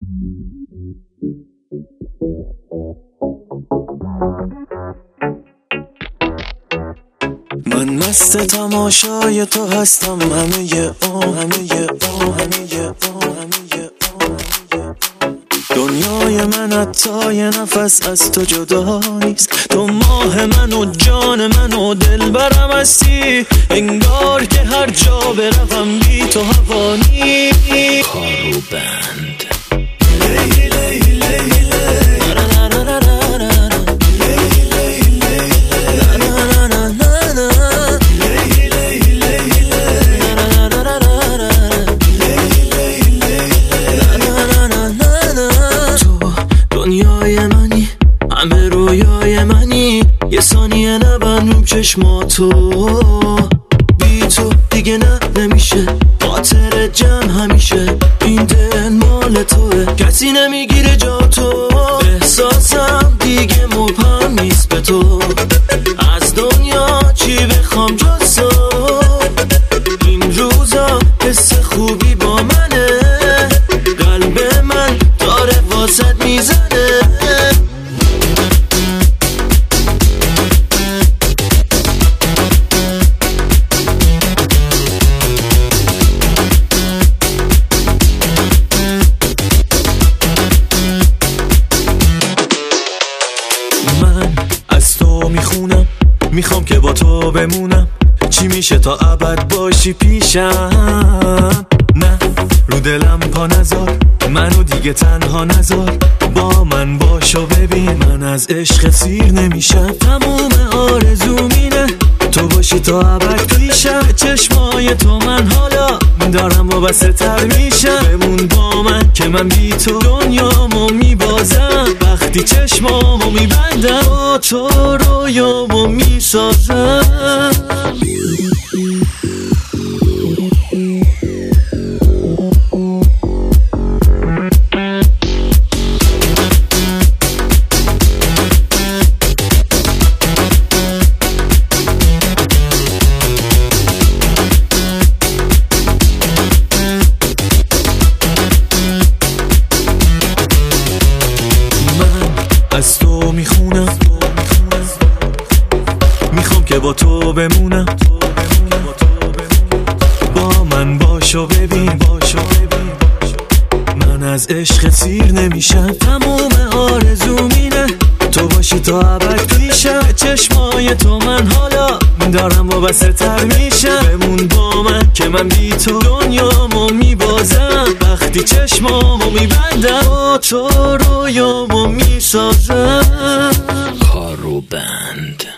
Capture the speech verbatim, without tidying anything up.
من مست تماشای تو هستم، همه او همه او همه او همه او دنیای من حتی یه نفس از تو جدا نیست. تو ماه من و جان من و دلبرم هستی، انگار که هر جا بروم بی تو هوا نیست. کارو بند لیلی لیلی لیلی همه رویای منی، یه ثانیه نبندم چشماتو، بی تو دیگه نه نمیشه، خاطر جمع همیشه، این دل مال توه، کسی نمیگیره جا تو، احساسم دیگه مبهم نیست به تو، از دنیا چی بخوام جز تو، این روزا حس خوبی با منه، قلب من داره واسط میزنه. میخونم میخوام که با تو بمونم، چی میشه تا ابد باشی پیشم، نه رو دلم پا نذار، منو دیگه تنها نذار، با من باشو ببین من از عشق سیر نمیشم، تموم آرزوم اینه تو باشی تا ابد پیشم، چشمای تو من حالا دارم وابسته تر میشم، بمون با من که من بی تو دنیامو میبازم، وقتی چشمامو میبندم با تو رویامو میسازم. از تو میخونم میخوام که با تو بمونم، با من باشو ببین باشو ببین من از عشق سیر نمیشم، تموم آرزوم اینه تو باشی تا ابد پیشم، چشمای تو من حالا دارم وابسته تر میشم، بمون با من که من بی تو دنیامو میبازم، وقتی چشمامو میبندم با تو رویامو میسازم. کارو بند